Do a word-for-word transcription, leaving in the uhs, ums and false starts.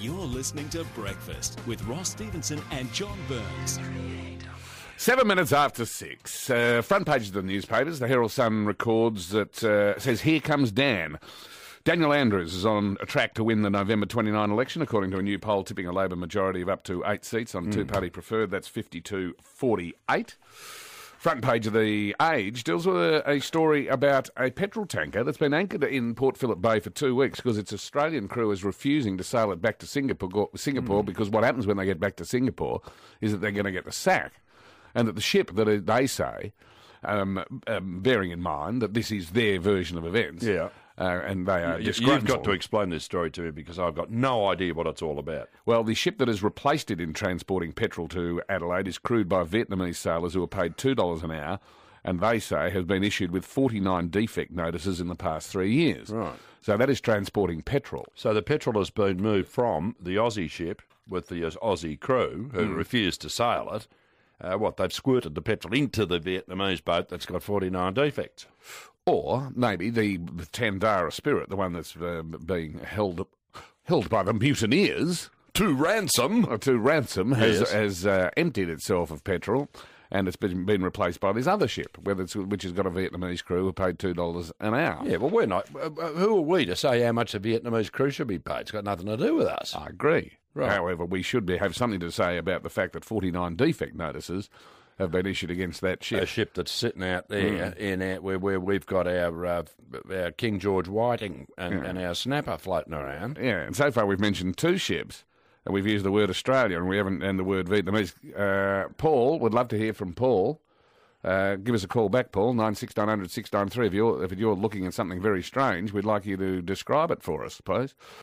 You're listening to Breakfast with Ross Stevenson and John Burns. Seven minutes after six. Uh, front page of the newspapers, the Herald Sun records that uh, says, "Here comes Dan." Daniel Andrews is on a track to win the November twenty-ninth election, according to a new poll tipping a Labor majority of up to eight seats on mm. two-party preferred. That's fifty-two forty-eight. Front page of the Age deals with a, a story about a petrol tanker that's been anchored in Port Phillip Bay for two weeks because its Australian crew is refusing to sail it back to Singapore, Singapore mm. because what happens when they get back to Singapore is that they're going to get the sack. And that the ship, that they say, um, um, bearing in mind that this is their version of events, yeah. Uh, and they are you, disgruntled. You've got to explain this story to me because I've got no idea what it's all about. Well, the ship that has replaced it in transporting petrol to Adelaide is crewed by Vietnamese sailors who are paid two dollars an hour, and they say has been issued with forty-nine defect notices in the past three years. Right. So that is transporting petrol. So the petrol has been moved from the Aussie ship with the Aussie crew who mm. refused to sail it. Uh, what, they've squirted the petrol into the Vietnamese boat that's got forty-nine defects. Or maybe the, the Tandara Spirit, the one that's uh, being held held by the mutineers to ransom, or to ransom, has, yes. has uh, emptied itself of petrol, and it's been been replaced by this other ship, whether it's, which has got a Vietnamese crew who paid two dollars an hour. Yeah, well, we're not. Uh, who are we to say how much the Vietnamese crew should be paid? It's got nothing to do with us. I agree. Right. However, we should be, have something to say about the fact that forty-nine defect notices have been issued against that ship. A ship that's sitting out there mm. in our, where, where we've got our uh, our King George Whiting and, yeah. and our Snapper floating around. Yeah, and so far we've mentioned two ships, and we've used the word Australia, and we haven't, and the word Vietnamese. Uh, Paul, would love to hear from Paul. Uh, give us a call back, Paul, nine six nine hundred six nine three. If you're, if you're looking at something very strange, we'd like you to describe it for us, please.